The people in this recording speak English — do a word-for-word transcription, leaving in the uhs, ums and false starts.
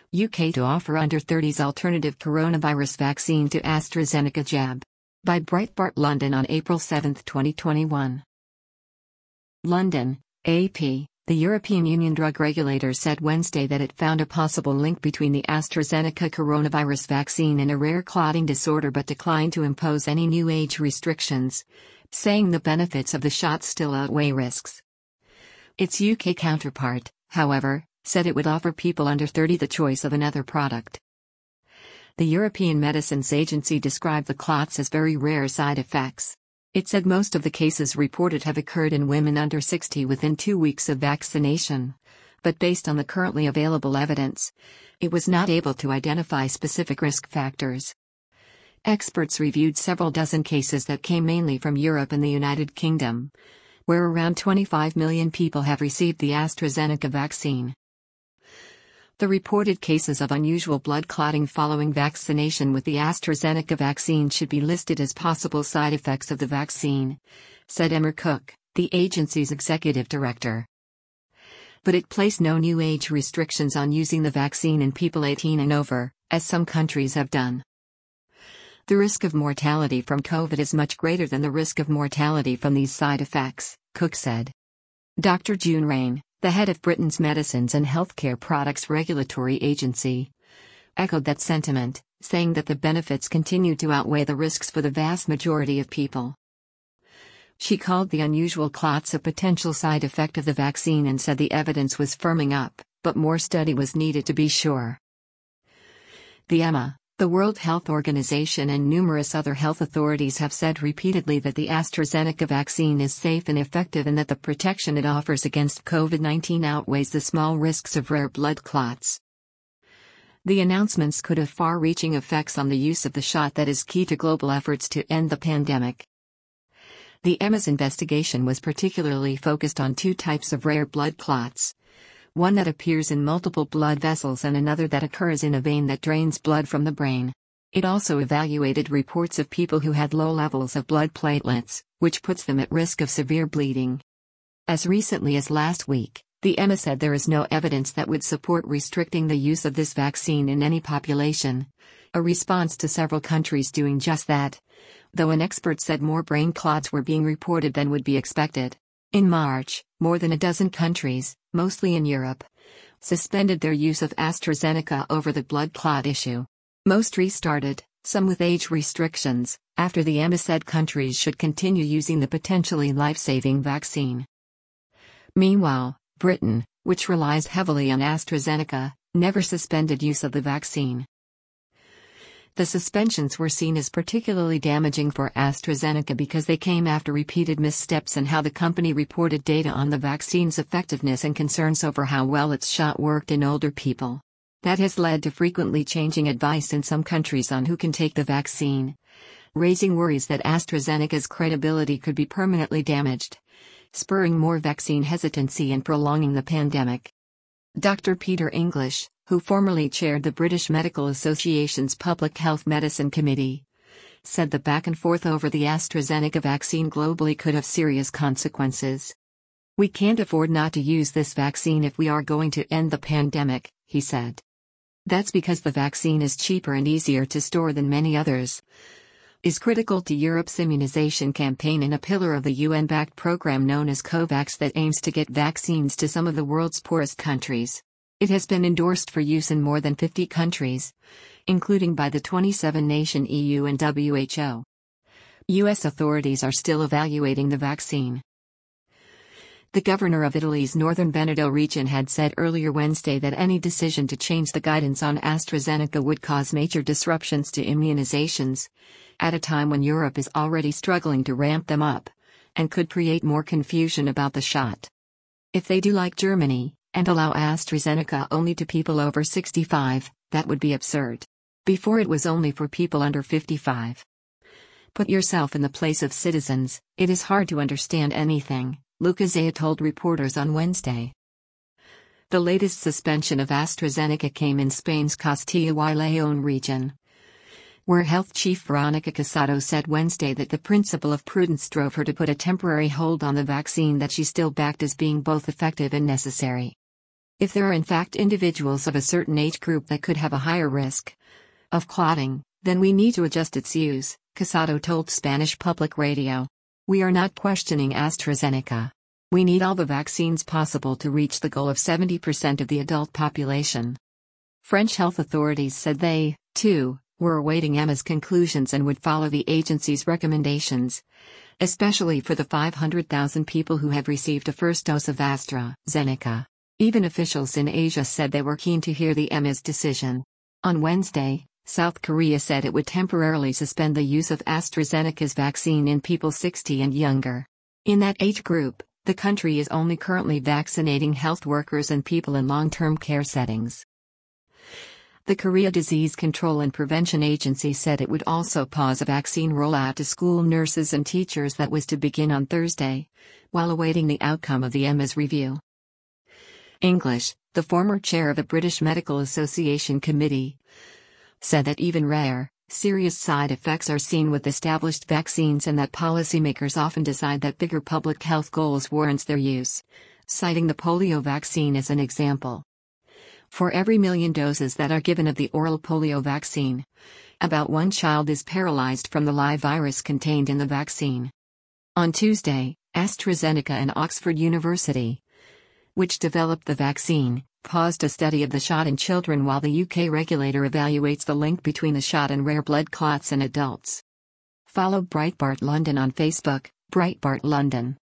U K to offer under thirties alternative coronavirus vaccine to AstraZeneca jab. By Breitbart London on April seventh, twenty twenty-one. London, A P. The European Union drug regulator said Wednesday that it found a possible link between the AstraZeneca coronavirus vaccine and a rare clotting disorder but declined to impose any new age restrictions, saying the benefits of the shot still outweigh risks. Its U K counterpart, however, said it would offer people under thirty the choice of another product. The European Medicines Agency described the clots as very rare side effects. It said most of the cases reported have occurred in women under sixty within two weeks of vaccination, but based on the currently available evidence, it was not able to identify specific risk factors. Experts reviewed several dozen cases that came mainly from Europe and the United Kingdom, where around twenty-five million people have received the AstraZeneca vaccine. The reported cases of unusual blood clotting following vaccination with the AstraZeneca vaccine should be listed as possible side effects of the vaccine, said Emma Cook, the agency's executive director. But it placed no new age restrictions on using the vaccine in people eighteen and over, as some countries have done. The risk of mortality from COVID is much greater than the risk of mortality from these side effects, Cook said. Doctor June Rain, the head of Britain's Medicines and Healthcare Products Regulatory Agency, echoed that sentiment, saying that the benefits continue to outweigh the risks for the vast majority of people. She called the unusual clots a potential side effect of the vaccine and said the evidence was firming up, but more study was needed to be sure. The E M A, the World Health Organization and numerous other health authorities have said repeatedly that the AstraZeneca vaccine is safe and effective and that the protection it offers against COVID nineteen outweighs the small risks of rare blood clots. The announcements could have far-reaching effects on the use of the shot that is key to global efforts to end the pandemic. The E M A's investigation was particularly focused on two types of rare blood clots. One that appears in multiple blood vessels and another that occurs in a vein that drains blood from the brain. It also evaluated reports of people who had low levels of blood platelets, which puts them at risk of severe bleeding. As recently as last week, the E M A said there is no evidence that would support restricting the use of this vaccine in any population, a response to several countries doing just that, though an expert said more brain clots were being reported than would be expected. In March, more than a dozen countries, mostly in Europe, suspended their use of AstraZeneca over the blood clot issue. Most restarted, some with age restrictions, after the E M A said countries should continue using the potentially life-saving vaccine. Meanwhile, Britain, which relies heavily on AstraZeneca, never suspended use of the vaccine. The suspensions were seen as particularly damaging for AstraZeneca because they came after repeated missteps in how the company reported data on the vaccine's effectiveness and concerns over how well its shot worked in older people. That has led to frequently changing advice in some countries on who can take the vaccine, raising worries that AstraZeneca's credibility could be permanently damaged, spurring more vaccine hesitancy and prolonging the pandemic. Doctor Peter English, who formerly chaired the British Medical Association's Public Health Medicine Committee, said the back and forth over the AstraZeneca vaccine globally could have serious consequences. We can't afford not to use this vaccine if we are going to end the pandemic, he said. That's because the vaccine is cheaper and easier to store than many others, is critical to Europe's immunization campaign and a pillar of the U N-backed program known as COVAX that aims to get vaccines to some of the world's poorest countries. It has been endorsed for use in more than fifty countries, including by the twenty-seven nation E U and W H O. U S authorities are still evaluating the vaccine. The governor of Italy's northern Veneto region had said earlier Wednesday that any decision to change the guidance on AstraZeneca would cause major disruptions to immunizations, at a time when Europe is already struggling to ramp them up, and could create more confusion about the shot. If they do like Germany, and allow AstraZeneca only to people over sixty-five, that would be absurd. Before it was only for people under fifty-five. Put yourself in the place of citizens, it is hard to understand anything, Luca Zaya told reporters on Wednesday. The latest suspension of AstraZeneca came in Spain's Castilla y León region, where Health Chief Veronica Casado said Wednesday that the principle of prudence drove her to put a temporary hold on the vaccine that she still backed as being both effective and necessary. If there are in fact individuals of a certain age group that could have a higher risk of clotting, then we need to adjust its use, Casado told Spanish Public Radio. We are not questioning AstraZeneca. We need all the vaccines possible to reach the goal of seventy percent of the adult population. French health authorities said they, too, were awaiting E M A's conclusions and would follow the agency's recommendations, especially for the five hundred thousand people who have received a first dose of AstraZeneca. Even officials in Asia said they were keen to hear the E M A's decision. On Wednesday, South Korea said it would temporarily suspend the use of AstraZeneca's vaccine in people sixty and younger. In that age group, the country is only currently vaccinating health workers and people in long-term care settings. The Korea Disease Control and Prevention Agency said it would also pause a vaccine rollout to school nurses and teachers that was to begin on Thursday, while awaiting the outcome of the E M A's review. English, the former chair of the British Medical Association Committee, said that even rare, serious side effects are seen with established vaccines and that policymakers often decide that bigger public health goals warrants their use, citing the polio vaccine as an example. For every million doses that are given of the oral polio vaccine, about one child is paralyzed from the live virus contained in the vaccine. On Tuesday, AstraZeneca and Oxford University, which developed the vaccine, paused a study of the shot in children while the U K regulator evaluates the link between the shot and rare blood clots in adults. Follow Breitbart London on Facebook, Breitbart London.